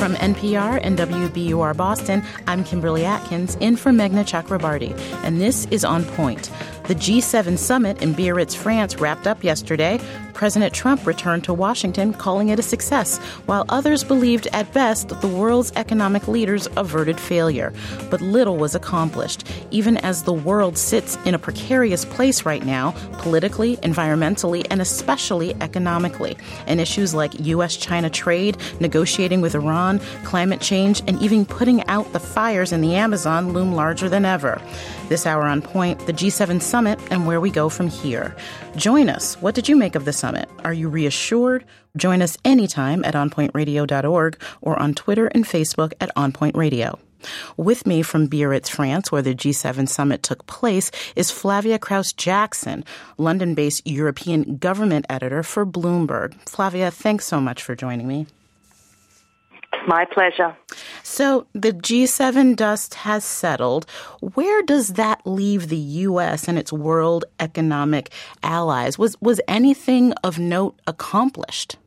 From NPR and WBUR Boston, I'm Kimberly Atkins, in for Meghna Chakrabarti, and this is On Point. The G7 summit in Biarritz, France, wrapped up yesterday. President Trump returned to Washington, calling it a success, while others believed at best that the world's economic leaders averted failure. But little was accomplished, even as the world sits in a precarious place right now, politically, environmentally, and especially economically. And issues like U.S.-China trade, negotiating with Iran, climate change, and even putting out the fires in the Amazon loom larger than ever. This hour on Point, the G7 summit and where we go from here. Join us. What did you make of the summit? Are you reassured? Join us anytime at onpointradio.org or on Twitter and Facebook at onpointradio. With me from Biarritz, France, where the G7 summit took place, is Flavia Kraus-Jackson, London-based European government editor for Bloomberg. Flavia, thanks so much for joining me. My pleasure. So the G7 dust has settled. Where does that leave the U.S. and its world economic allies? Was anything of note accomplished?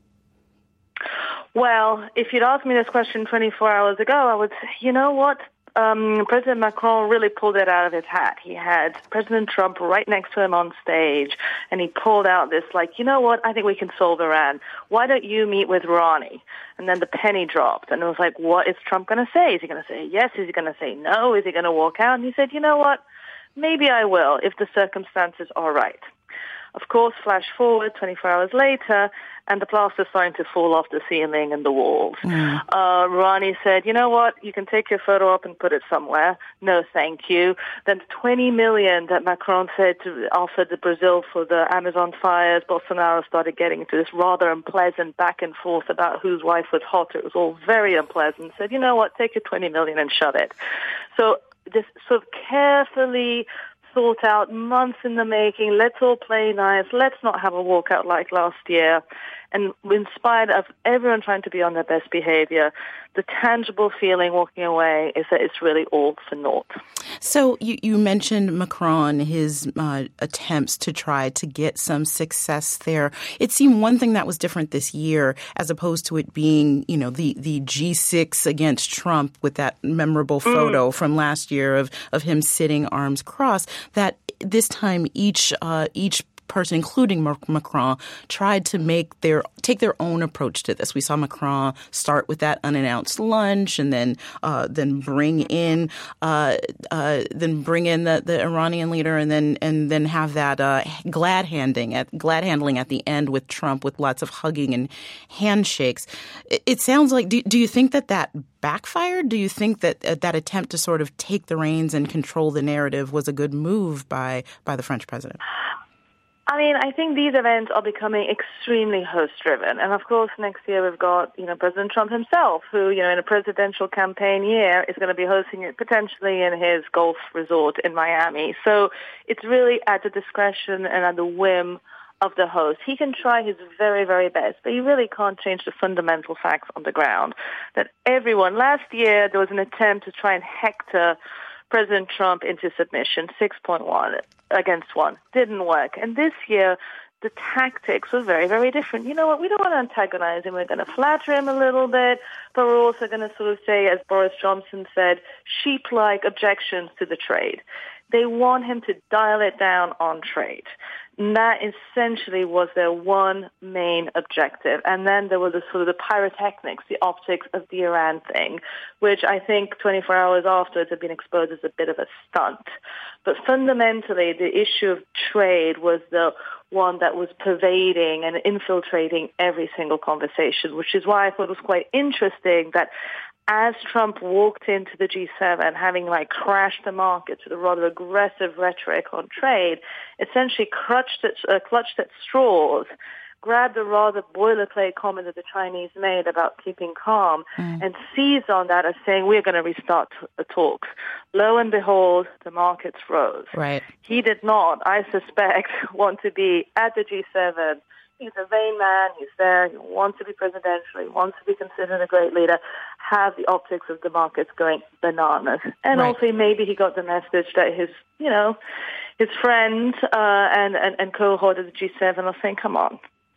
Well, if you'd asked me this question 24 hours ago, I would say, you know what? President Macron really pulled it out of his hat. He had President Trump right next to him on stage, and he pulled out this, like, you know what, I think we can solve Iran. Why don't you meet with Rouhani? And then the penny dropped, and it was like, what is Trump going to say? Is he going to say yes? Is he going to say no? Is he going to walk out? And he said, you know what, maybe I will if the circumstances are right. Of course, flash forward 24 hours later, and the plaster's starting to fall off the ceiling and the walls. Rouhani said, you know what, you can take your photo up and put it somewhere. No, thank you. Then the $20 million that Macron said to offer to Brazil for the Amazon fires, Bolsonaro started getting into this rather unpleasant back and forth about whose wife was hotter. It was all very unpleasant. Said, you know what, take your $20 million and shove it. So this sort of carefully thought out, months in the making, let's all play nice, let's not have a walkout like last year. And in spite of everyone trying to be on their best behavior, the tangible feeling walking away is that it's really all for naught. So you mentioned Macron, his attempts to try to get some success there. It seemed one thing that was different this year, as opposed to it being, you know, the G6 against Trump with that memorable photo from last year of him sitting arms crossed, that this time each person, including Macron, tried to take their own approach to this. We saw Macron start with that unannounced lunch, and then bring in the Iranian leader, and then have that glad handling at the end with Trump, with lots of hugging and handshakes. It sounds like. Do you think that backfired? Do you think that that attempt to sort of take the reins and control the narrative was a good move by the French president? I mean, I think these events are becoming extremely host-driven. And, of course, next year we've got, President Trump himself, who, in a presidential campaign year is going to be hosting it potentially in his golf resort in Miami. So it's really at the discretion and at the whim of the host. He can try his very, very best, but he really can't change the fundamental facts on the ground. That last year there was an attempt to try and hector President Trump into submission, 6.1 against 1. Didn't work. And this year, the tactics were very, very different. You know what? We don't want to antagonize him. We're going to flatter him a little bit, but we're also going to sort of say, as Boris Johnson said, sheep-like objections to the trade. They want him to dial it down on trade. And that essentially was their one main objective. And then there was the pyrotechnics, the optics of the Iran thing, which I think 24 hours afterwards had been exposed as a bit of a stunt. But fundamentally, the issue of trade was the one that was pervading and infiltrating every single conversation, which is why I thought it was quite interesting that as Trump walked into the G7, having crashed the markets with a rather aggressive rhetoric on trade, essentially clutched at straws, grabbed a rather boilerplate comment that the Chinese made about keeping calm, and seized on that as saying, we're going to restart the talks. Lo and behold, the markets rose. Right. He did not, I suspect, want to be at the G7. He's a vain man. He's there. He wants to be presidential. He wants to be considered a great leader. Have the optics of the markets going bananas. And also maybe he got the message that his friends and cohort of the G7 are saying, come on,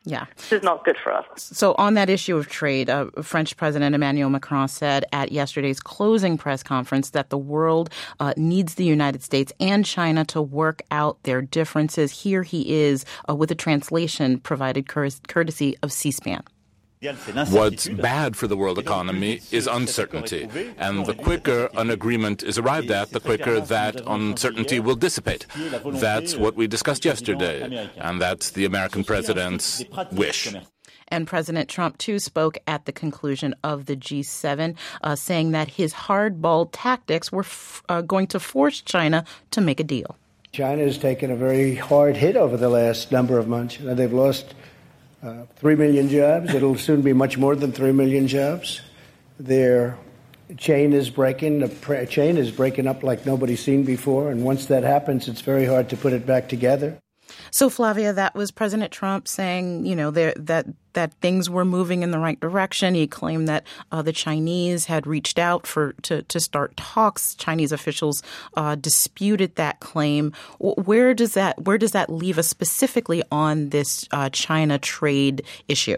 Yeah. This is not good for us. So on that issue of trade, French President Emmanuel Macron said at yesterday's closing press conference that the world needs the United States and China to work out their differences. Here he is with a translation provided courtesy of C-SPAN. What's bad for the world economy is uncertainty, and the quicker an agreement is arrived at, the quicker that uncertainty will dissipate. That's what we discussed yesterday, and that's the American president's wish. And President Trump, too, spoke at the conclusion of the G7, saying that his hardball tactics were going to force China to make a deal. China has taken a very hard hit over the last number of months. They've lost 3 million jobs. It'll soon be much more than 3 million jobs. Their chain is breaking. The chain is breaking up like nobody's seen before. And once that happens, it's very hard to put it back together. So, Flavia, that was President Trump saying, that things were moving in the right direction. He claimed that the Chinese had reached out to start talks. Chinese officials disputed that claim. Where does that leave us specifically on this China trade issue?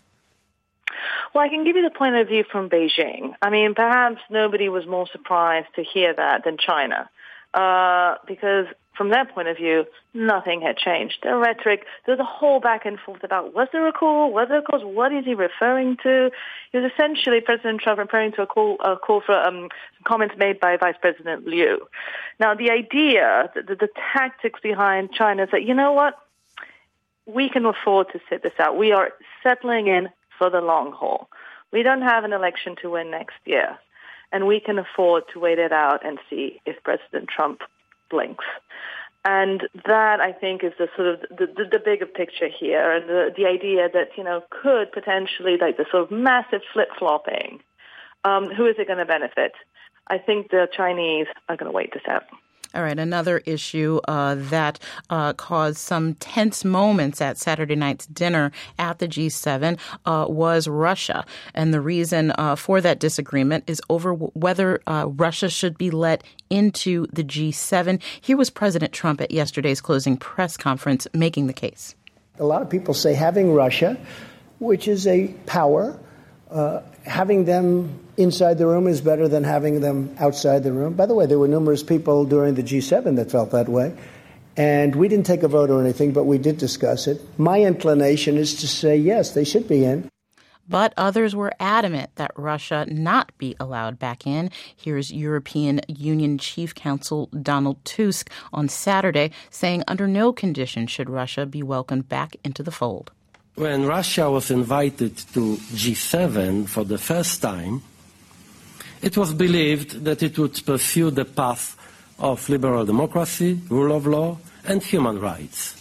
Well, I can give you the point of view from Beijing. I mean, perhaps nobody was more surprised to hear that than China, because from their point of view, nothing had changed. Their rhetoric, there was a whole back and forth about was there a call, what is he referring to? It was essentially President Trump referring to a call for comments made by Vice President Liu. Now, the idea, the tactics behind China is that, you know what, we can afford to sit this out. We are settling in for the long haul. We don't have an election to win next year, and we can afford to wait it out and see if President Trump blinks. And that, I think, is the sort of the bigger picture here, and the idea that, could potentially, like the sort of massive flip-flopping, who is it going to benefit? I think the Chinese are going to wait this out. All right. Another issue that caused some tense moments at Saturday night's dinner at the G7 was Russia. And the reason for that disagreement is over whether Russia should be let into the G7. Here was President Trump at yesterday's closing press conference making the case. A lot of people say having Russia, which is a power, having them inside the room is better than having them outside the room. By the way, there were numerous people during the G7 that felt that way. And we didn't take a vote or anything, but we did discuss it. My inclination is to say, yes, they should be in. But others were adamant that Russia not be allowed back in. Here's European Union Chief Counsel Donald Tusk on Saturday saying under no condition should Russia be welcomed back into the fold. When Russia was invited to G7 for the first time, it was believed that it would pursue the path of liberal democracy, rule of law, and human rights.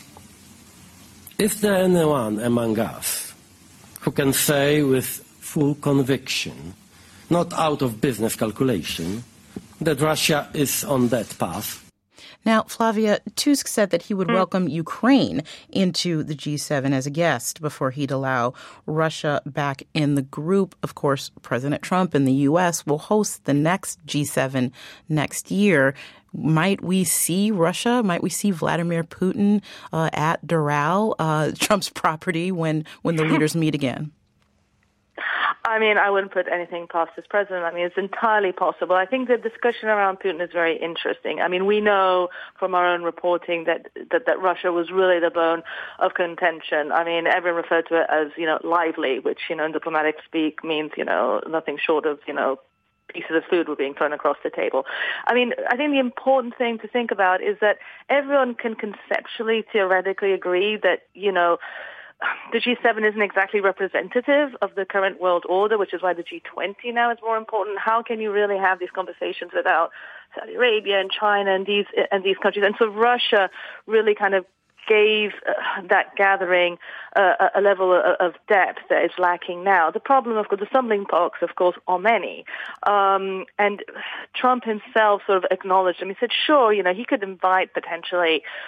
Is there anyone among us who can say with full conviction, not out of business calculation, that Russia is on that path? Now, Flavia, Tusk said that he would welcome Ukraine into the G7 as a guest before he'd allow Russia back in the group. Of course, President Trump in the U.S. will host the next G7 next year. Might we see Russia? Might we see Vladimir Putin at Doral, Trump's property, when the leaders meet again? I mean, I wouldn't put anything past this president. I mean, it's entirely possible. I think the discussion around Putin is very interesting. I mean, we know from our own reporting that Russia was really the bone of contention. I mean, everyone referred to it as, lively, which, in diplomatic speak means, nothing short of, pieces of food were being thrown across the table. I mean, I think the important thing to think about is that everyone can conceptually, theoretically agree that, the G7 isn't exactly representative of the current world order, which is why the G20 now is more important. How can you really have these conversations without Saudi Arabia and China and these countries? And so Russia really kind of gave that gathering a level of depth that is lacking now. The problem, of course, the stumbling blocks, of course, are many. And Trump himself sort of acknowledged them. He said, sure, he could invite potentially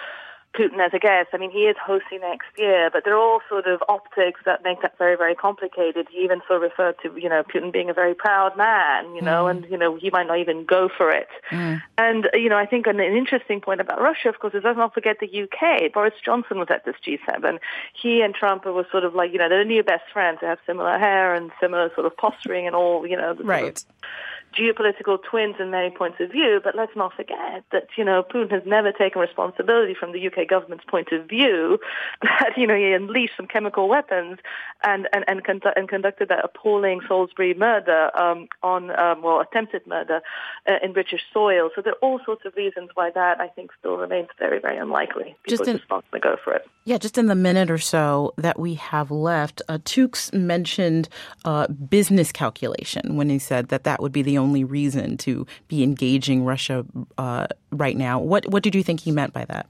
Putin as a guest. I mean, he is hosting next year, but there are all sort of optics that make that very, very complicated. He even sort of referred to, Putin being a very proud man, and, he might not even go for it. And, I think an interesting point about Russia, of course, is let's not forget the UK. Boris Johnson was at this G7. He and Trump were sort of like, they're the new best friends. They have similar hair and similar sort of posturing and all, right. Geopolitical twins in many points of view, but let's not forget that, Putin has never taken responsibility from the UK government's point of view that, he unleashed some chemical weapons and conducted that appalling Salisbury murder attempted murder in British soil. So there are all sorts of reasons why that, I think, still remains very, very unlikely. People just not going to go for it. Yeah, just in the minute or so that we have left, Tukes mentioned business calculation when he said that would be the only reason to be engaging Russia right now. What did you think he meant by that?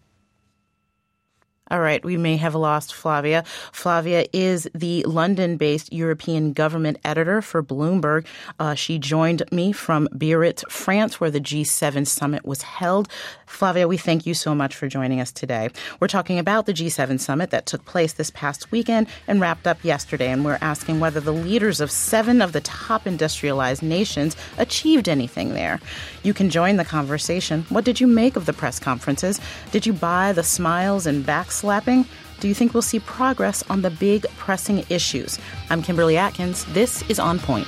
All right, we may have lost Flavia. Flavia is the London-based European government editor for Bloomberg. She joined me from Biarritz, France, where the G7 summit was held. Flavia, we thank you so much for joining us today. We're talking about the G7 summit that took place this past weekend and wrapped up yesterday, and we're asking whether the leaders of 7 of the top industrialized nations achieved anything there. You can join the conversation. What did you make of the press conferences? Did you buy the smiles and backslapping? Do you think we'll see progress on the big pressing issues? I'm Kimberly Atkins. This is On Point.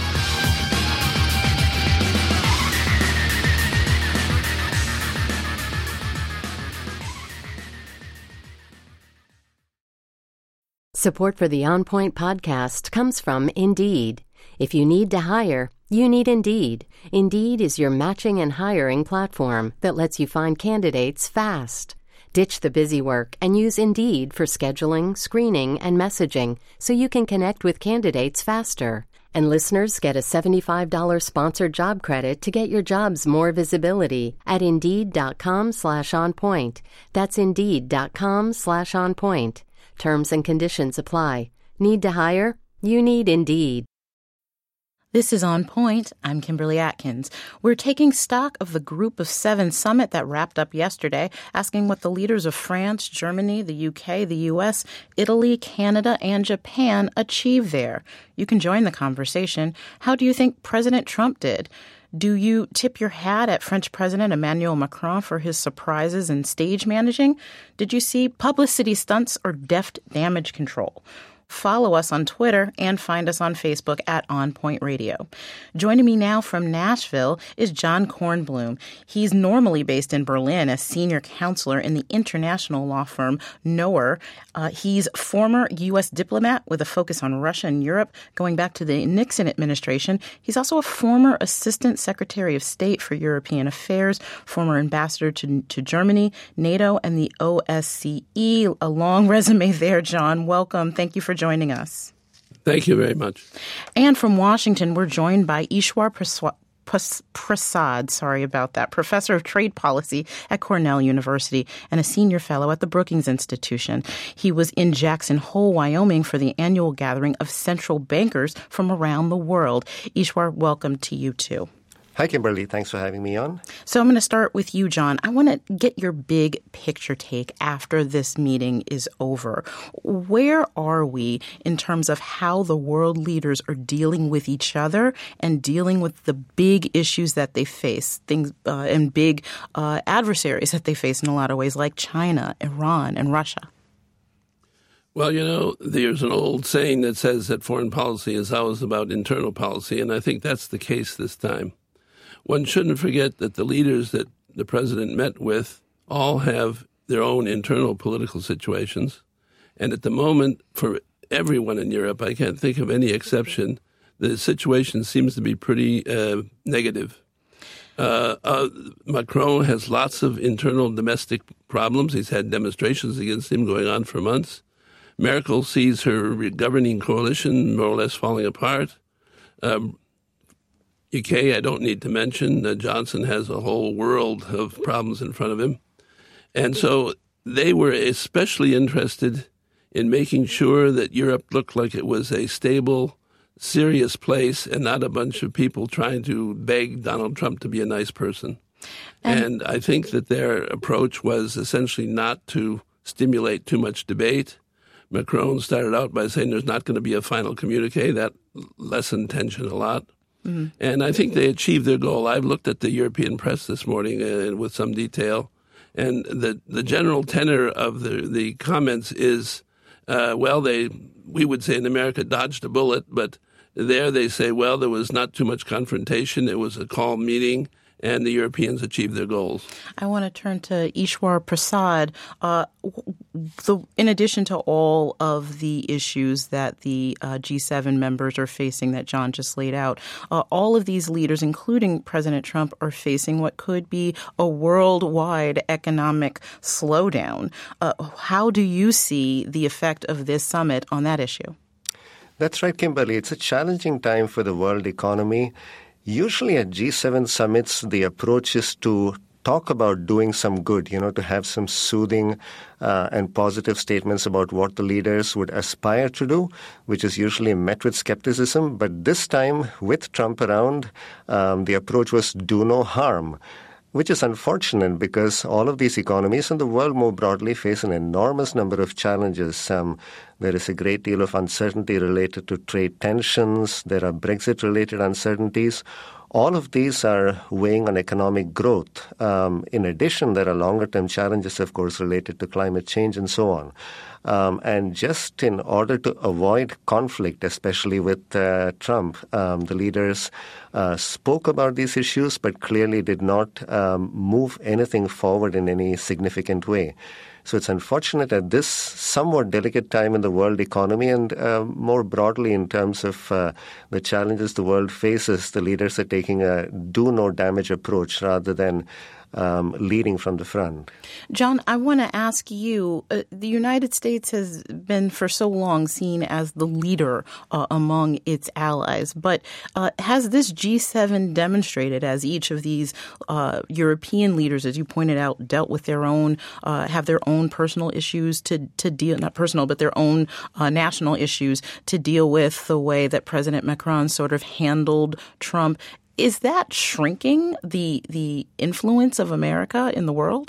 Support for the On Point podcast comes from Indeed. If you need to hire, you need Indeed. Indeed is your matching and hiring platform that lets you find candidates fast. Ditch the busy work and use Indeed for scheduling, screening, and messaging so you can connect with candidates faster. And listeners get a $75 sponsored job credit to get your jobs more visibility at Indeed.com/onpoint. That's Indeed.com/onpoint. Terms and conditions apply. Need to hire? You need Indeed. This is On Point. I'm Kimberly Atkins. We're taking stock of the Group of 7 summit that wrapped up yesterday, asking what the leaders of France, Germany, the UK, the US, Italy, Canada, and Japan achieved there. You can join the conversation. How do you think President Trump did? Do you tip your hat at French President Emmanuel Macron for his surprises and stage managing? Did you see publicity stunts or deft damage control? Follow us on Twitter and find us on Facebook at On Point Radio. Joining me now from Nashville is John Kornblum. He's normally based in Berlin as senior counselor in the international law firm Knoer. He's former U.S. diplomat with a focus on Russia and Europe, going back to the Nixon administration. He's also a former assistant secretary of state for European affairs, former ambassador to Germany, NATO, and the OSCE. A long resume there, John. Welcome. Thank you for joining us. Thank you very much. And from Washington, we're joined by Ishwar Prasad, sorry about that, professor of trade policy at Cornell University and a senior fellow at the Brookings Institution. He was in Jackson Hole, Wyoming for the annual gathering of central bankers from around the world. Ishwar, welcome to you too. Hi, Kimberly. Thanks for having me on. So I'm going to start with you, John. I want to get your big picture take after this meeting is over. Where are we in terms of how the world leaders are dealing with each other and dealing with the big issues that they face, things and big adversaries that they face in a lot of ways, like China, Iran, and Russia? Well, there's an old saying that says that foreign policy is always about internal policy, and I think that's the case this time. One shouldn't forget that the leaders that the president met with all have their own internal political situations. And at the moment, for everyone in Europe, I can't think of any exception, the situation seems to be pretty negative. Macron has lots of internal domestic problems. He's had demonstrations against him going on for months. Merkel sees her governing coalition more or less falling apart. UK, I don't need to mention. Johnson has a whole world of problems in front of him. And so they were especially interested in making sure that Europe looked like it was a stable, serious place and not a bunch of people trying to beg Donald Trump to be a nice person. And I think that their approach was essentially not to stimulate too much debate. Macron started out by saying there's not going to be a final communique. That lessened tension a lot. Mm-hmm. And I think they achieved their goal. I've looked at the European press this morning with some detail. And the general tenor of the comments is, we would say in America dodged a bullet, but there they say, well, there was not too much confrontation. It was a calm meeting, and the Europeans achieved their goals. I want to turn to Ishwar Prasad. In addition to all of the issues that the G7 members are facing that John just laid out, all of these leaders, including President Trump, are facing what could be a worldwide economic slowdown. How do you see the effect of this summit on that issue? That's right, Kimberly. It's a challenging time for the world economy. Usually at G7 summits, the approach is to talk about doing some good, to have some soothing and positive statements about what the leaders would aspire to do, which is usually met with skepticism. But this time, with Trump around, the approach was do no harm, which is unfortunate because all of these economies and the world more broadly face an enormous number of challenges. There is a great deal of uncertainty related to trade tensions. There are Brexit-related uncertainties. All of these are weighing on economic growth. In addition, there are longer-term challenges, of course, related to climate change and so on. And just in order to avoid conflict, especially with Trump, the leaders spoke about these issues but clearly did not move anything forward in any significant way. So it's unfortunate at this somewhat delicate time in the world economy and more broadly in terms of the challenges the world faces, the leaders are taking a do-no-damage approach rather than leading from the front. John, I want to ask you, the United States has been for so long seen as the leader among its allies, but has this G7 demonstrated as each of these European leaders, as you pointed out, dealt with their own, have their own personal issues to deal, not personal, but their own national issues to deal with the way that President Macron sort of handled Trump? Is that shrinking the influence of America in the world?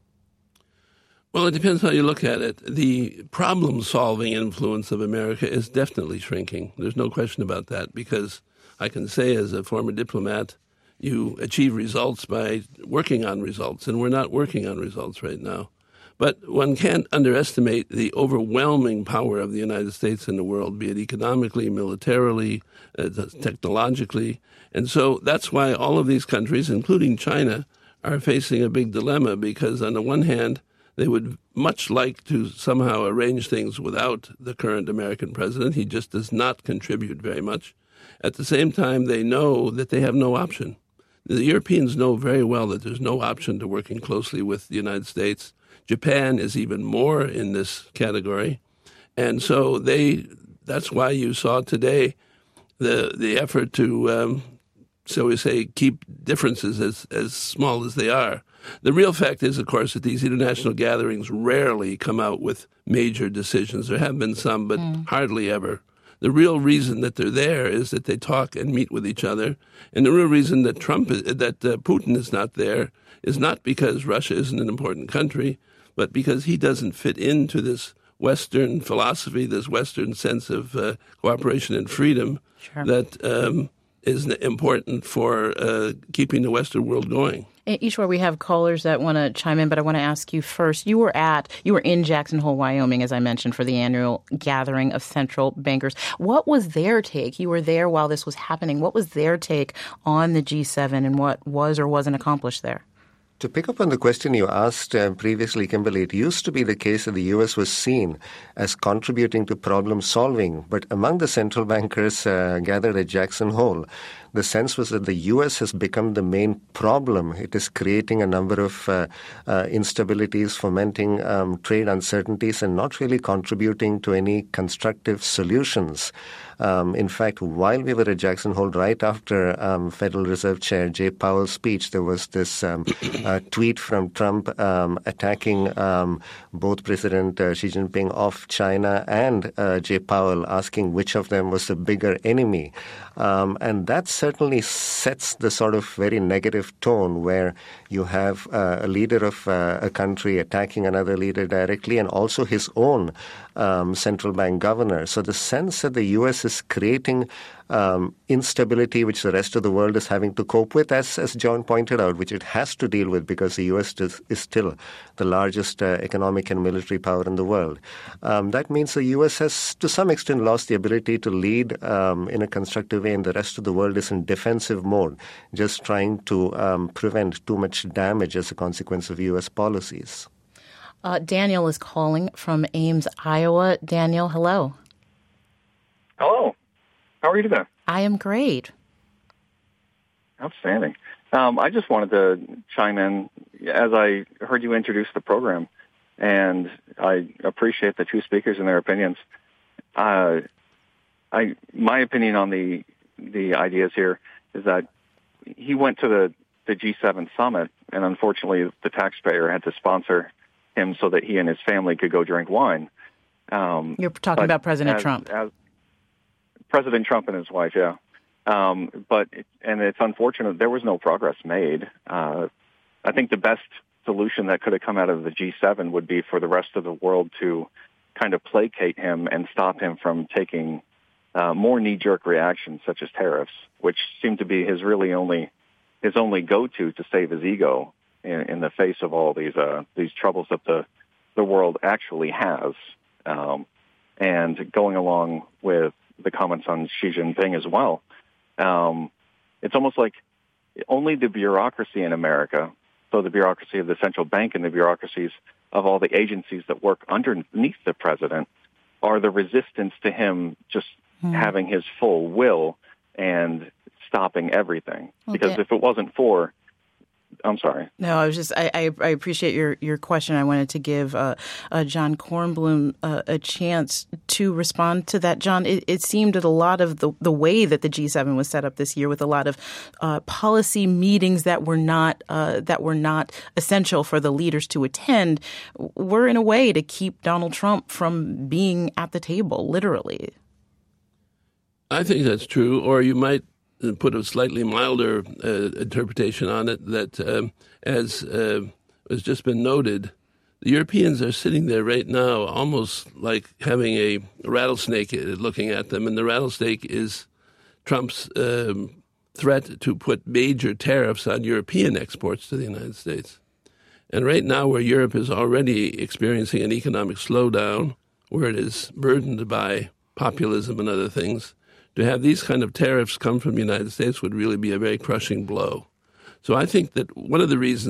Well, it depends how you look at it. The problem-solving influence of America is definitely shrinking. There's no question about that, because I can say as a former diplomat, you achieve results by working on results, and we're not working on results right now. But one can't underestimate the overwhelming power of the United States in the world, be it economically, militarily, technologically. And so that's why all of these countries, including China, are facing a big dilemma, because on the one hand, they would much like to somehow arrange things without the current American president. He just does not contribute very much. At the same time, they know that they have no option. The Europeans know very well that there's no option to working closely with the United States. Japan is even more in this category. And so that's why you saw today the effort to, so we say, keep differences as small as they are. The real fact is, of course, that these international gatherings rarely come out with major decisions. There have been some, but hardly ever. The real reason that they're there is that they talk and meet with each other. And the real reason that Putin is not there is not because Russia isn't an important country, but because he doesn't fit into this Western philosophy, this Western sense of cooperation and freedom that is important for keeping the Western world going. Ishwar, we have callers that want to chime in, but I want to ask you first. You were in Jackson Hole, Wyoming, as I mentioned, for the annual gathering of central bankers. What was their take? You were there while this was happening. What was their take on the G7 and what was or wasn't accomplished there? To pick up on the question you asked previously, Kimberly, it used to be the case that the U.S. was seen as contributing to problem solving. But among the central bankers gathered at Jackson Hole, the sense was that the U.S. has become the main problem. It is creating a number of instabilities, fomenting trade uncertainties, and not really contributing to any constructive solutions. In fact, while we were at Jackson Hole, right after Federal Reserve Chair Jay Powell's speech, there was this tweet from Trump attacking both President Xi Jinping of China and Jay Powell, asking which of them was the bigger enemy. And that certainly sets the sort of very negative tone where you have a leader of a country attacking another leader directly, and also his own central bank governor. So the sense that the U.S. is creating instability which the rest of the world is having to cope with, as John pointed out, which it has to deal with because the U.S. is still the largest economic and military power in the world. That means the U.S. has to some extent lost the ability to lead in a constructive way, and the rest of the world is in defensive mode, just trying to prevent too much damage as a consequence of U.S. policies. Daniel is calling from Ames, Iowa. Daniel, hello. Hello. How are you today? I am great. Outstanding. I just wanted to chime in as I heard you introduce the program, and I appreciate the two speakers and their opinions. My opinion on the ideas here is that he went to the G7 summit, and unfortunately the taxpayer had to sponsor him so that he and his family could go drink wine. You're talking about President Trump. President Trump and his wife, yeah. But it's unfortunate there was no progress made. I think the best solution that could have come out of the G7 would be for the rest of the world to kind of placate him and stop him from taking more knee-jerk reactions such as tariffs, which seem to be his only go-to to save his ego in the face of all these troubles that the world actually has. And going along with the comments on Xi Jinping as well, it's almost like only the bureaucracy in America, so the bureaucracy of the central bank and the bureaucracies of all the agencies that work underneath the president, are the resistance to him just having his full will and stopping everything. Because if it wasn't for... I'm sorry. No, I appreciate your question. I wanted to give John Kornblum a chance to respond to that. John, it seemed that a lot of the way that the G7 was set up this year, with a lot of policy meetings that were not essential for the leaders to attend, were in a way to keep Donald Trump from being at the table, literally. I think that's true, or you might put a slightly milder interpretation on it, that as has just been noted, the Europeans are sitting there right now almost like having a rattlesnake looking at them, and the rattlesnake is Trump's threat to put major tariffs on European exports to the United States. And right now, where Europe is already experiencing an economic slowdown, where it is burdened by populism and other things, to have these kind of tariffs come from the United States would really be a very crushing blow. So I think that one of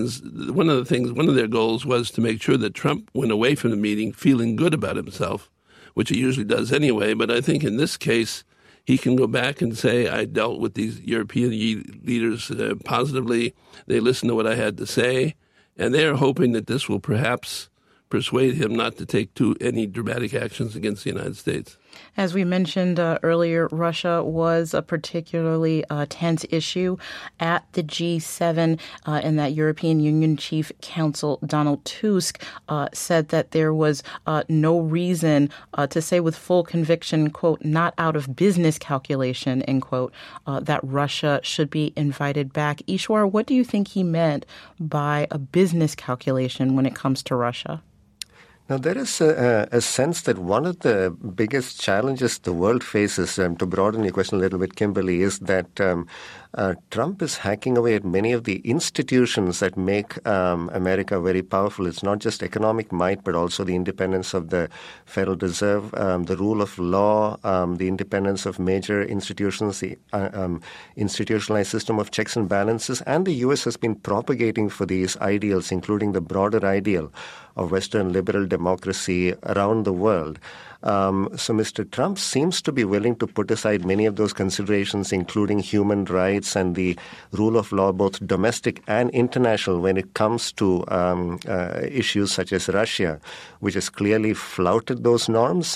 their goals was to make sure that Trump went away from the meeting feeling good about himself, which he usually does anyway. But I think in this case, he can go back and say, I dealt with these European leaders positively. They listened to what I had to say. And they're hoping that this will perhaps persuade him not to take any dramatic actions against the United States. As we mentioned earlier, Russia was a particularly tense issue at the G7, and that European Union Chief Counsel Donald Tusk said that there was no reason to say with full conviction, quote, not out of business calculation, end quote, that Russia should be invited back. Ishwar, what do you think he meant by a business calculation when it comes to Russia? Now, there is a sense that one of the biggest challenges the world faces, to broaden your question a little bit, Kimberly, is that Trump is hacking away at many of the institutions that make America very powerful. It's not just economic might, but also the independence of the Federal Reserve, the rule of law, the independence of major institutions, the institutionalized system of checks and balances. And the U.S. has been propagating for these ideals, including the broader ideal of Western liberal democracy around the world. So Mr. Trump seems to be willing to put aside many of those considerations, including human rights and the rule of law, both domestic and international, when it comes to issues such as Russia, which has clearly flouted those norms.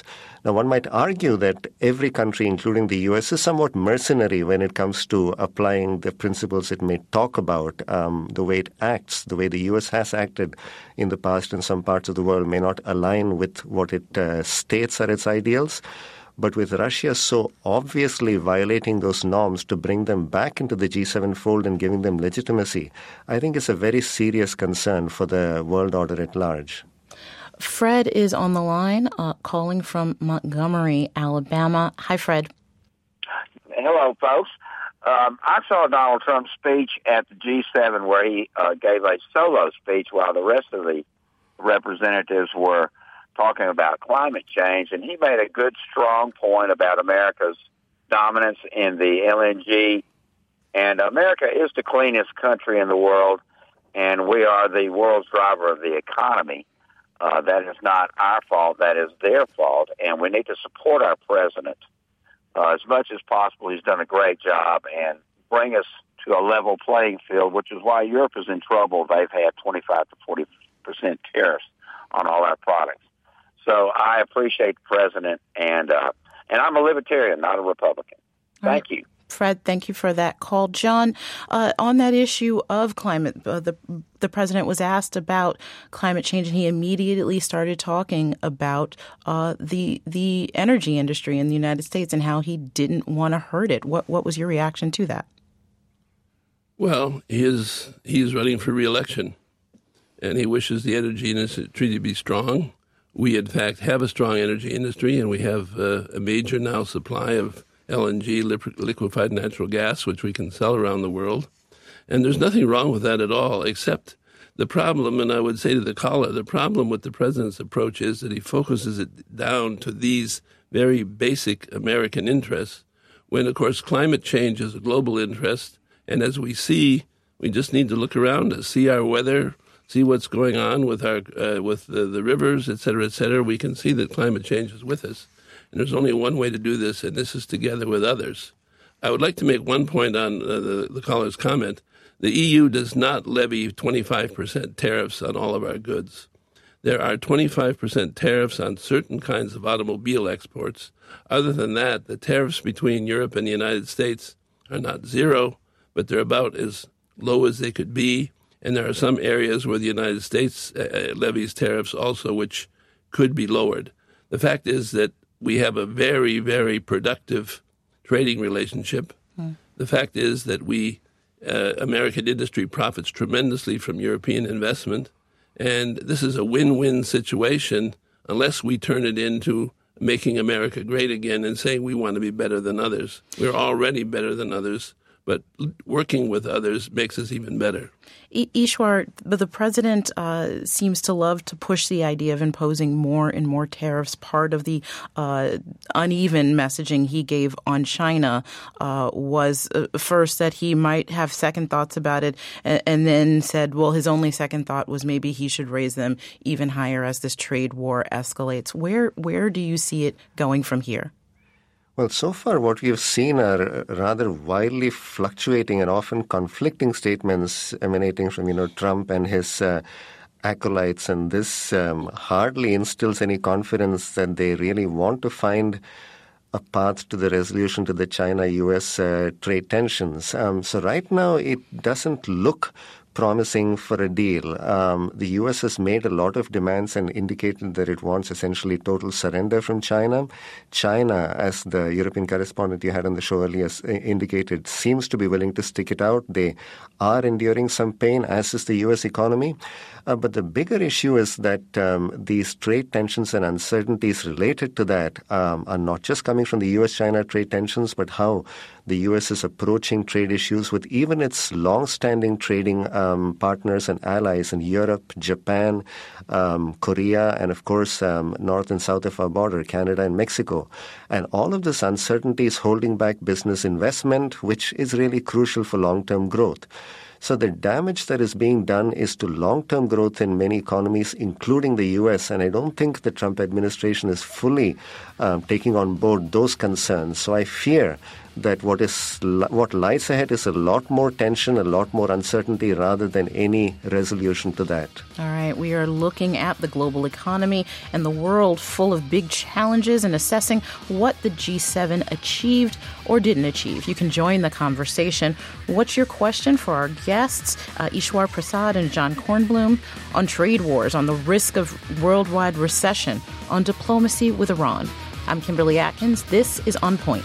Now, one might argue that every country, including the U.S., is somewhat mercenary when it comes to applying the principles it may talk about. The way it acts, the way the U.S. has acted in the past in some parts of the world may not align with what it states are its ideals. But with Russia so obviously violating those norms to bring them back into the G7 fold and giving them legitimacy, I think it's a very serious concern for the world order at large. Fred is on the line, calling from Montgomery, Alabama. Hi, Fred. Hello, folks. I saw Donald Trump's speech at the G7 where he gave a solo speech while the rest of the representatives were talking about climate change, and he made a good, strong point about America's dominance in the LNG. And America is the cleanest country in the world, and we are the world's driver of the economy. That is not our fault. That is their fault, and we need to support our president as much as possible. He's done a great job and bring us to a level playing field, which is why Europe is in trouble. They've had 25 to 40% tariffs on all our products. So I appreciate the president, and I'm a libertarian, not a Republican. Thank you. Fred, thank you for that call. John, on that issue of climate, the president was asked about climate change, and he immediately started talking about the energy industry in the United States and how he didn't want to hurt it. What was your reaction to that? Well, he's running for re-election, and he wishes the energy industry to be strong. We, in fact, have a strong energy industry, and we have a major now supply of LNG, liquefied natural gas, which we can sell around the world. And there's nothing wrong with that at all, except the problem, and I would say to the caller, the problem with the president's approach is that he focuses it down to these very basic American interests, when, of course, climate change is a global interest. And as we see, we just need to look around us, see our weather, see what's going on with our with the rivers, et cetera, et cetera. We can see that climate change is with us. And there's only one way to do this, and this is together with others. I would like to make one point on the caller's comment. The EU does not levy 25% tariffs on all of our goods. There are 25% tariffs on certain kinds of automobile exports. Other than that, the tariffs between Europe and the United States are not zero, but they're about as low as they could be. And there are some areas where the United States levies tariffs also, which could be lowered. The fact is that we have a very, very productive trading relationship. The fact is that American industry profits tremendously from European investment. And this is a win-win situation unless we turn it into making America great again and saying we want to be better than others. We're already better than others, but working with others makes us even better. Ishwar, the president seems to love to push the idea of imposing more and more tariffs. Part of the uneven messaging he gave on China was first that he might have second thoughts about it, and then said, well, his only second thought was maybe he should raise them even higher as this trade war escalates. Where do you see it going from here? Well, so far what we've seen are rather wildly fluctuating and often conflicting statements emanating from, Trump and his acolytes, and this hardly instills any confidence that they really want to find a path to the resolution to the China-U.S. trade tensions. So right now it doesn't look promising for a deal. The U.S. has made a lot of demands and indicated that it wants essentially total surrender from China. China, as the European correspondent you had on the show earlier indicated, seems to be willing to stick it out. They are enduring some pain, as is the U.S. economy. But the bigger issue is that these trade tensions and uncertainties related to that are not just coming from the U.S.-China trade tensions, but how the U.S. is approaching trade issues with even its long-standing trading partners and allies in Europe, Japan, Korea, and of course north and south of our border, Canada and Mexico. And all of this uncertainty is holding back business investment, which is really crucial for long-term growth. So the damage that is being done is to long-term growth in many economies, including the U.S., and I don't think the Trump administration is fully taking on board those concerns. So I fear that what lies ahead is a lot more tension, a lot more uncertainty rather than any resolution to that. All right, we are looking at the global economy and the world full of big challenges and assessing what the G7 achieved or didn't achieve. You can join the conversation. What's your question for our guests, Ishwar Prasad and John Kornblum, on trade wars, on the risk of worldwide recession, on diplomacy with Iran? I'm Kimberly Atkins. This is On Point.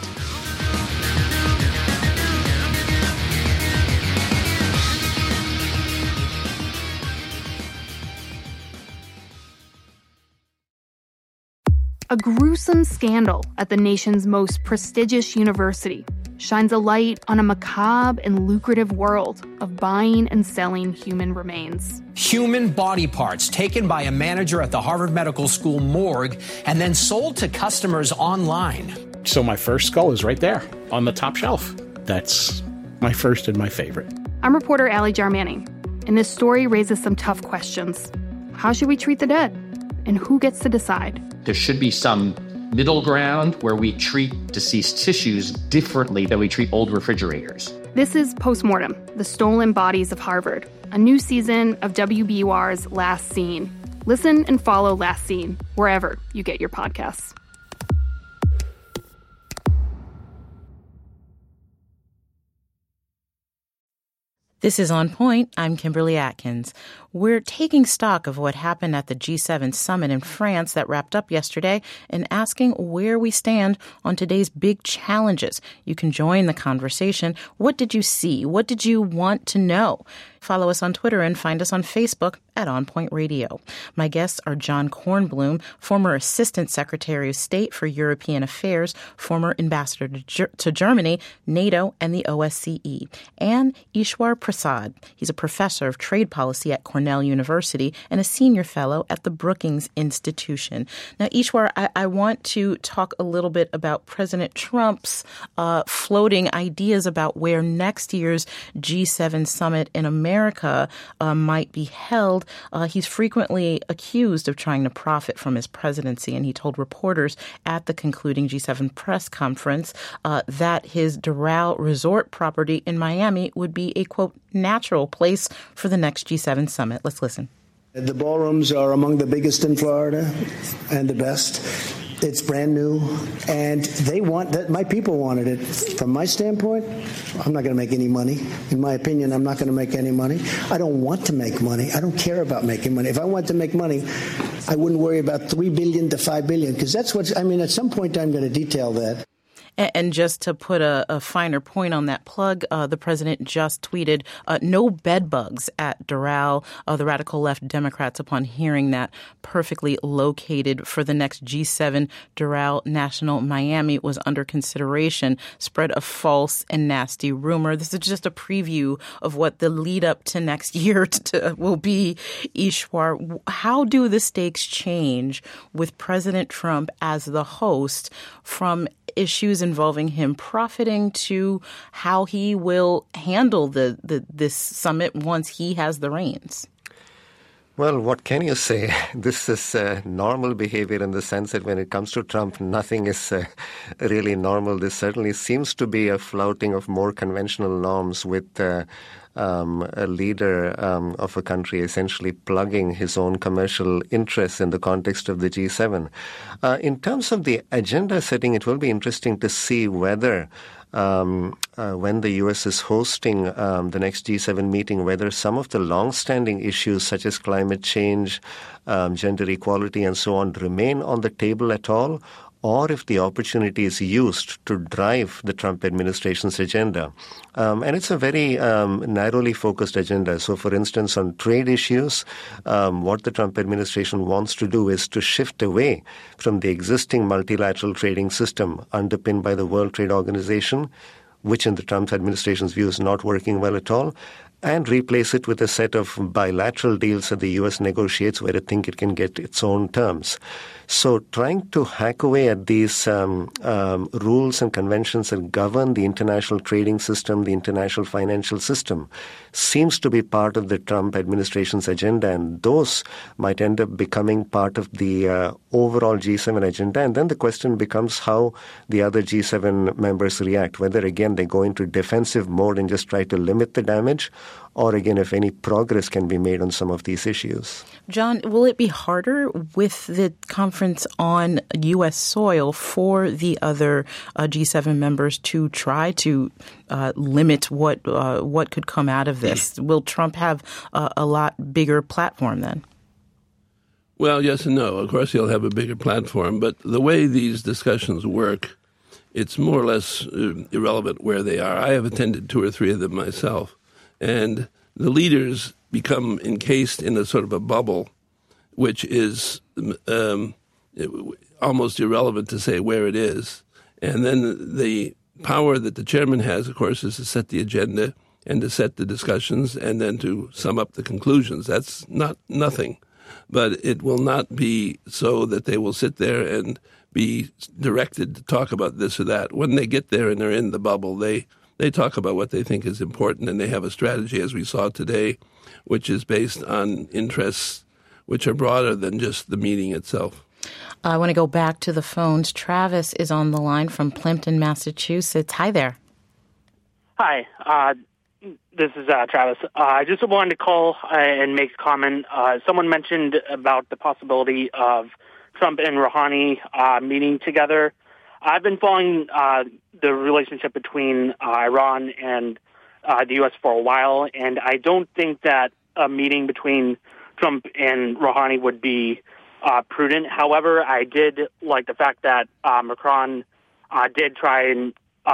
A gruesome scandal at the nation's most prestigious university shines a light on a macabre and lucrative world of buying and selling human remains. Human body parts taken by a manager at the Harvard Medical School morgue and then sold to customers online. So my first skull is right there on the top shelf. That's my first and my favorite. I'm reporter Ali Jarmani, and this story raises some tough questions. How should we treat the dead? And who gets to decide? There should be some middle ground where we treat deceased tissues differently than we treat old refrigerators. This is Postmortem, the Stolen Bodies of Harvard, a new season of WBUR's Last Scene. Listen and follow Last Scene wherever you get your podcasts. This is On Point. I'm Kimberly Atkins. We're taking stock of what happened at the G7 summit in France that wrapped up yesterday and asking where we stand on today's big challenges. You can join the conversation. What did you see? What did you want to know? Follow us on Twitter and find us on Facebook at On Point Radio. My guests are John Kornblum, former Assistant Secretary of State for European Affairs, former Ambassador to Germany, NATO, and the OSCE, and Ishwar Prasad. He's a professor of trade policy at Cornell University and a senior fellow at the Brookings Institution. Now, Ishwar, I want to talk a little bit about President Trump's floating ideas about where next year's G7 summit in America might be held. He's frequently accused of trying to profit from his presidency, and he told reporters at the concluding G7 press conference that his Doral resort property in Miami would be a, quote, natural place for the next G7 summit. Let's listen. The ballrooms are among the biggest in Florida and the best. It's brand new, and they want that. My people wanted it. From my standpoint, I'm not going to make any money. In my opinion, I'm not going to make any money. I don't want to make money. I don't care about making money. If I want to make money, I wouldn't worry about $3 billion to $5 billion, because that's what, I mean, at some point I'm going to detail that. And just to put a finer point on that plug, the president just tweeted, no bed bugs at Doral. The radical left Democrats, upon hearing that, perfectly located for the next G7 Doral National Miami was under consideration, spread a false and nasty rumor. This is just a preview of what the lead up to next year will be. Ishwar, how do the stakes change with President Trump as the host from issues involving him profiting to how he will handle this summit once he has the reins? Well, what can you say? This is normal behavior in the sense that when it comes to Trump, nothing is really normal. This certainly seems to be a flouting of more conventional norms with a leader of a country essentially plugging his own commercial interests in the context of the G7. In terms of the agenda setting, it will be interesting to see whether when the U.S. is hosting the next G7 meeting, whether some of the long-standing issues such as climate change, gender equality, and so on remain on the table at all, or if the opportunity is used to drive the Trump administration's agenda. And it's a very narrowly focused agenda. So, for instance, on trade issues, what the Trump administration wants to do is to shift away from the existing multilateral trading system underpinned by the World Trade Organization, which in the Trump administration's view is not working well at all, and replace it with a set of bilateral deals that the U.S. negotiates where I think it can get its own terms. So trying to hack away at these rules and conventions that govern the international trading system, the international financial system, seems to be part of the Trump administration's agenda, and those might end up becoming part of the overall G7 agenda. And then the question becomes how the other G7 members react, whether, again, they go into defensive mode and just try to limit the damage, or, again, if any progress can be made on some of these issues. John, will it be harder with the conference on U.S. soil for the other G7 members to try to limit what could come out of this? Will Trump have a lot bigger platform then? Well, yes and no. Of course, he'll have a bigger platform, but the way these discussions work, it's more or less irrelevant where they are. I have attended 2 or 3 of them myself, and the leaders become encased in a sort of a bubble, which is almost irrelevant to say where it is. And then the power that the chairman has, of course, is to set the agenda and to set the discussions and then to sum up the conclusions. That's not nothing. But it will not be so that they will sit there and be directed to talk about this or that. When they get there and they're in the bubble, they talk about what they think is important, and they have a strategy, as we saw today, which is based on interests which are broader than just the meeting itself. I want to go back to the phones. Travis is on the line from Plimpton, Massachusetts. Hi there. Hi. This is Travis. I just wanted to call and make a comment. Someone mentioned about the possibility of Trump and Rouhani meeting together. I've been following the relationship between Iran and the U.S. for a while, and I don't think that a meeting between Trump and Rouhani would be prudent. However, I did like the fact that Macron did try and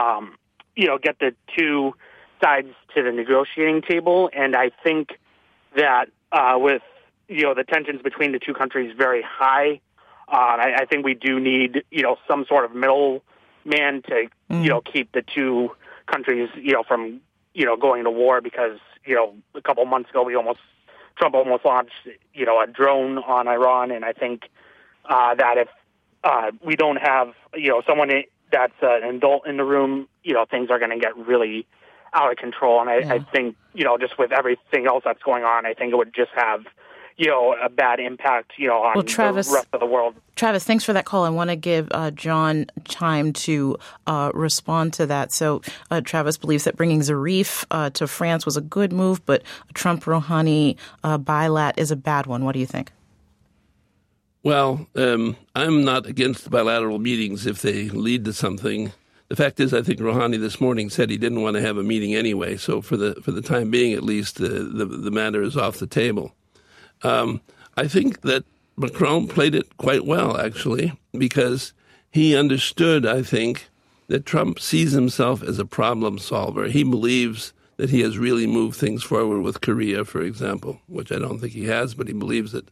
get the two sides to the negotiating table, and I think that with the tensions between the two countries very high, I think we do need some sort of middle man to keep the two countries from going to war, because a couple of months ago Trump almost launched a drone on Iran, and I think that if we don't have someone that's an adult in the room, things are going to get really out of control. And I think, just with everything else that's going on, I think it would just have, a bad impact, on the rest of the world. Travis, thanks for that call. I want to give John time to respond to that. So Travis believes that bringing Zarif to France was a good move, but Trump-Rouhani bilat is a bad one. What do you think? Well, I'm not against bilateral meetings if they lead to something. The fact is, I think Rouhani this morning said he didn't want to have a meeting anyway. So for the time being, at least, the matter is off the table. I think that Macron played it quite well, actually, because he understood, I think, that Trump sees himself as a problem solver. He believes that he has really moved things forward with Korea, for example, which I don't think he has, but he believes that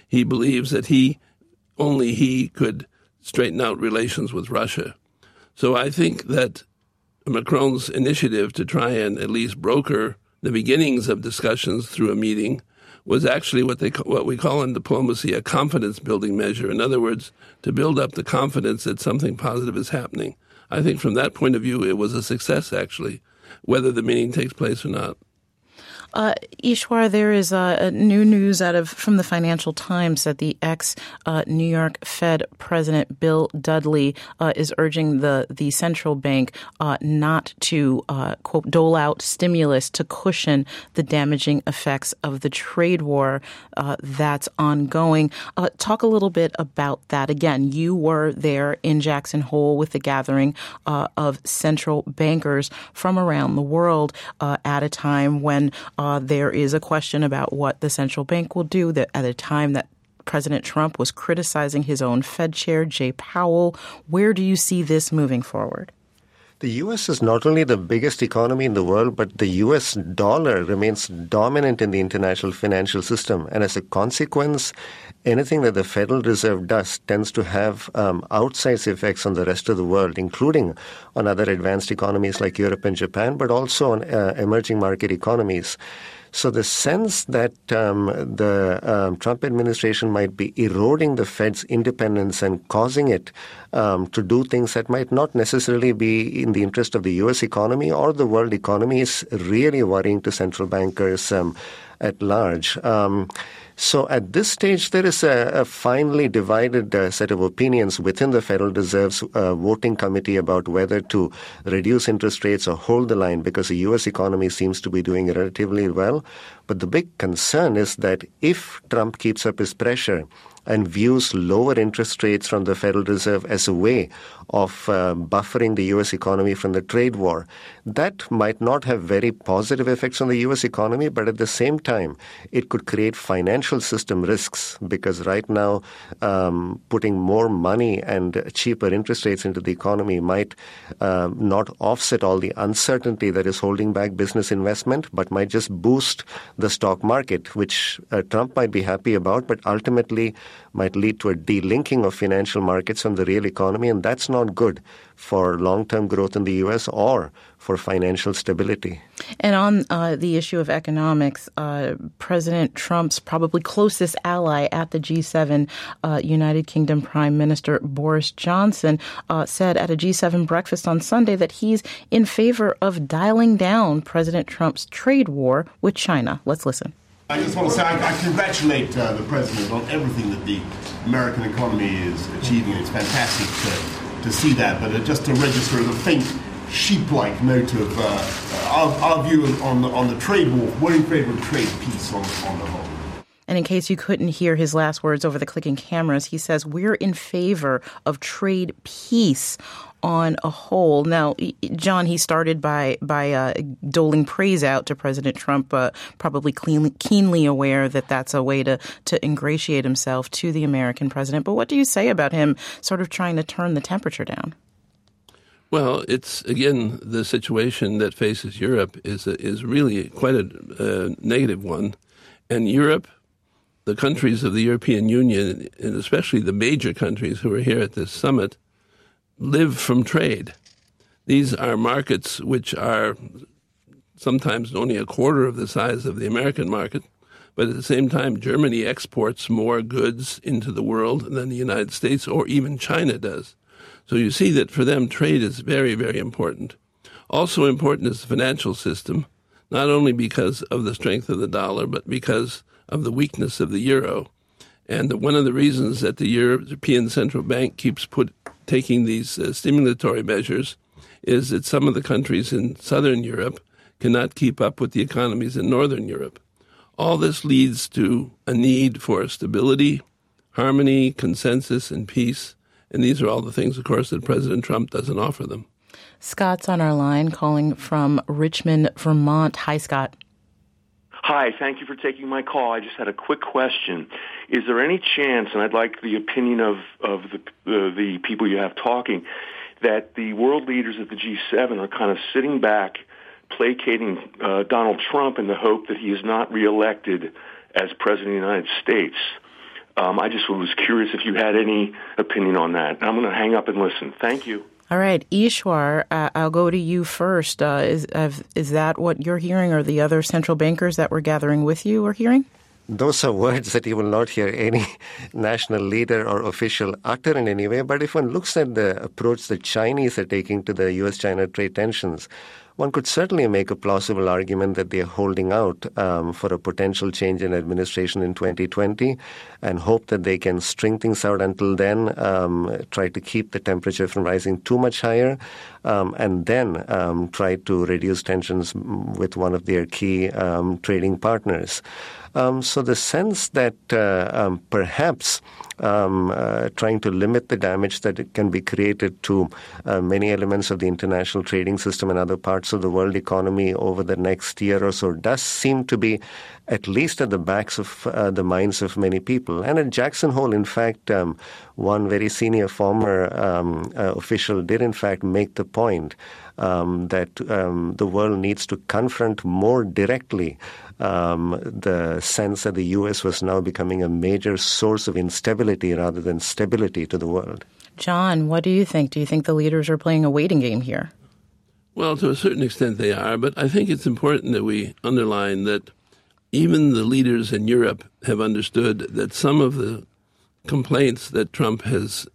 only he could straighten out relations with Russia. So I think that Macron's initiative to try and at least broker the beginnings of discussions through a meeting was actually what we call in diplomacy a confidence-building measure. In other words, to build up the confidence that something positive is happening. I think from that point of view, it was a success, actually, whether the meeting takes place or not. Ishwar, there is new news from the Financial Times that the ex-New York Fed President Bill Dudley is urging the central bank not to, quote, dole out stimulus to cushion the damaging effects of the trade war that's ongoing. Talk a little bit about that. Again, you were there in Jackson Hole with the gathering of central bankers from around the world at a time when there is a question about what the central bank will do at a time that President Trump was criticizing his own Fed chair, Jay Powell. Where do you see this moving forward? The U.S. is not only the biggest economy in the world, but the U.S. dollar remains dominant in the international financial system. And as a consequence, anything that the Federal Reserve does tends to have outsized effects on the rest of the world, including on other advanced economies like Europe and Japan, but also on emerging market economies. So the sense that the Trump administration might be eroding the Fed's independence and causing it to do things that might not necessarily be in the interest of the U.S. economy or the world economy is really worrying to central bankers at large. So at this stage, there is a finely divided set of opinions within the Federal Reserve's voting committee about whether to reduce interest rates or hold the line, because the U.S. economy seems to be doing relatively well. But the big concern is that if Trump keeps up his pressure and views lower interest rates from the Federal Reserve as a way of buffering the U.S. economy from the trade war, that might not have very positive effects on the U.S. economy, but at the same time, it could create financial system risks, because right now, putting more money and cheaper interest rates into the economy might not offset all the uncertainty that is holding back business investment, but might just boost the stock market, which Trump might be happy about, but ultimately might lead to a delinking of financial markets from the real economy, and that's not good for long-term growth in the U.S. or for financial stability. And on the issue of economics, President Trump's probably closest ally at the G7, United Kingdom Prime Minister Boris Johnson, said at a G7 breakfast on Sunday that he's in favor of dialing down President Trump's trade war with China. Let's listen. I just want to say I congratulate the president on everything that the American economy is achieving. It's fantastic to see that, but just to register the faint sheep-like note of our view on the trade war. We're in favor of trade peace on the whole. And in case you couldn't hear his last words over the clicking cameras, he says we're in favor of trade peace on a whole. Now, John, he started by doling praise out to President Trump, probably keenly aware that that's a way to ingratiate himself to the American president. But what do you say about him sort of trying to turn the temperature down? Well, it's, again, the situation that faces Europe is really quite a negative one. And Europe, the countries of the European Union, and especially the major countries who are here at this summit, live from trade. These are markets which are sometimes only a quarter of the size of the American market, but at the same time, Germany exports more goods into the world than the United States or even China does. So you see that for them, trade is very, very important. Also important is the financial system, not only because of the strength of the dollar, but because of the weakness of the euro. And one of the reasons that the European Central Bank keeps taking these stimulatory measures is that some of the countries in southern Europe cannot keep up with the economies in northern Europe. All this leads to a need for stability, harmony, consensus, and peace. And these are all the things, of course, that President Trump doesn't offer them. Scott's on our line calling from Richmond, Vermont. Hi, Scott. Hi, thank you for taking my call. I just had a quick question. Is there any chance, and I'd like the opinion of the people you have talking, that the world leaders of the G7 are kind of sitting back, placating Donald Trump in the hope that he is not reelected as President of the United States? I just was curious if you had any opinion on that. I'm going to hang up and listen. Thank you. All right, Ishwar, I'll go to you first. Is that what you're hearing, or the other central bankers that were gathering with you are hearing? Those are words that you will not hear any national leader or official utter in any way. But if one looks at the approach the Chinese are taking to the U.S.-China trade tensions, one could certainly make a plausible argument that they are holding out for a potential change in administration in 2020 and hope that they can string things out until then, try to keep the temperature from rising too much higher, and then try to reduce tensions with one of their key trading partners. So the sense that perhaps trying to limit the damage that it can be created to many elements of the international trading system and other parts parts of the world economy over the next year or so does seem to be at least at the backs of the minds of many people. And at Jackson Hole, in fact, one very senior former official did in fact make the point that the world needs to confront more directly the sense that the U.S. was now becoming a major source of instability rather than stability to the world. John, what do you think? Do you think the leaders are playing a waiting game here? Well, to a certain extent they are, but I think it's important that we underline that even the leaders in Europe have understood that some of the complaints that Trump has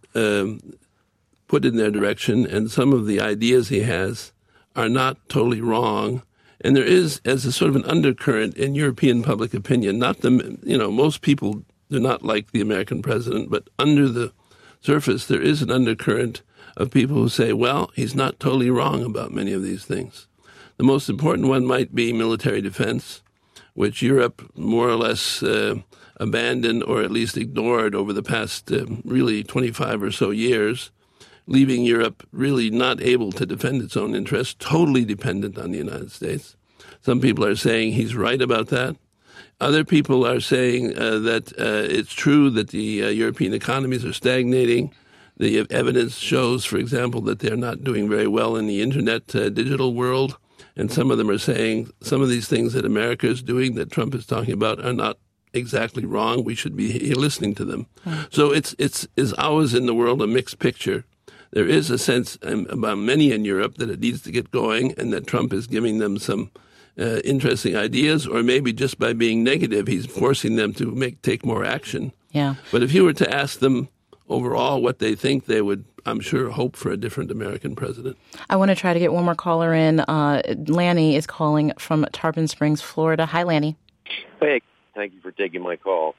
put in their direction and some of the ideas he has are not totally wrong. And there is, as a sort of an undercurrent in European public opinion, most people do not like the American president, but under the surface there is an undercurrent of people who say, well, he's not totally wrong about many of these things. The most important one might be military defense, which Europe more or less abandoned or at least ignored over the past really 25 or so years, leaving Europe really not able to defend its own interests, totally dependent on the United States. Some people are saying he's right about that. Other people are saying that it's true that the European economies are stagnating. The evidence shows, for example, that they're not doing very well in the Internet digital world. And some of them are saying some of these things that America is doing, that Trump is talking about, are not exactly wrong. We should be listening to them. So it's always in the world a mixed picture. There is a sense about many in Europe that it needs to get going and that Trump is giving them some interesting ideas, or maybe just by being negative, he's forcing them to take more action. Yeah. But if you were to ask them overall what they think, they would, I'm sure, hope for a different American president. I want to try to get one more caller in. Lanny is calling from Tarpon Springs, Florida. Hi, Lanny. Hey, thank you for taking my call.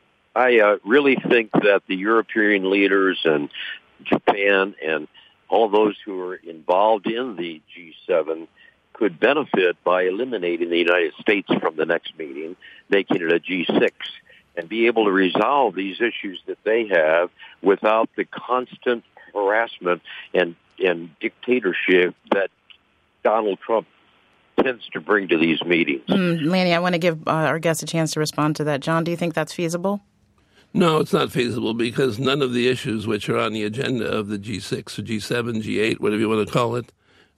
I really think that the European leaders and Japan and all those who are involved in the G7 could benefit by eliminating the United States from the next meeting, making it a G6, and be able to resolve these issues that they have without the constant harassment and dictatorship that Donald Trump tends to bring to these meetings. Lanny, I want to give our guest a chance to respond to that. John, do you think that's feasible? No, it's not feasible because none of the issues which are on the agenda of the G6 or G7, G8, whatever you want to call it,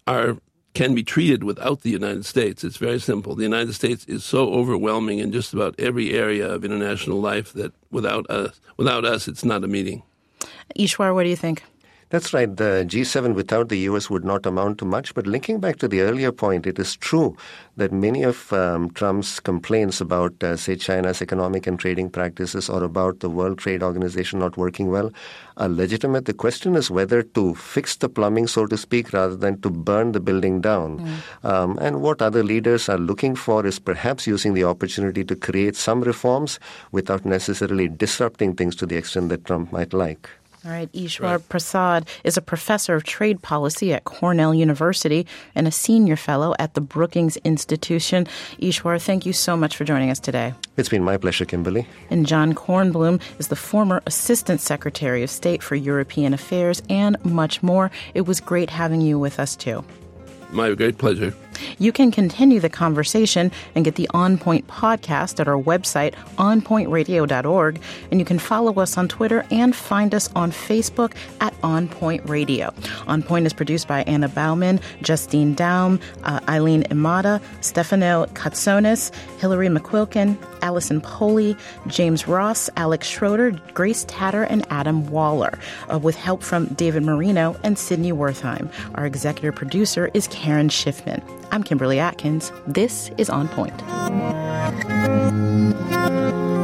can be treated without the United States. It's very simple. The United States is so overwhelming in just about every area of international life that without us, it's not a meeting. Ishwar, what do you think? That's right. The G7 without the U.S. would not amount to much. But linking back to the earlier point, it is true that many of Trump's complaints about, say, China's economic and trading practices or about the World Trade Organization not working well are legitimate. The question is whether to fix the plumbing, so to speak, rather than to burn the building down. And what other leaders are looking for is perhaps using the opportunity to create some reforms without necessarily disrupting things to the extent that Trump might like. All right, Ishwar Prasad is a professor of trade policy at Cornell University and a senior fellow at the Brookings Institution. Ishwar, thank you so much for joining us today. It's been my pleasure, Kimberly. And John Kornblum is the former Assistant Secretary of State for European Affairs and much more. It was great having you with us, too. My great pleasure. You can continue the conversation and get the On Point podcast at our website, onpointradio.org. And you can follow us on Twitter and find us on Facebook at On Point Radio. On Point is produced by Anna Bauman, Justine Daum, Eileen Imada, Stefano Katsonis, Hillary McQuilkin, Allison Poley, James Ross, Alex Schroeder, Grace Tatter, and Adam Waller, with help from David Marino and Sydney Wertheim. Our executive producer is Karen Schiffman. I'm Kimberly Atkins. This is On Point.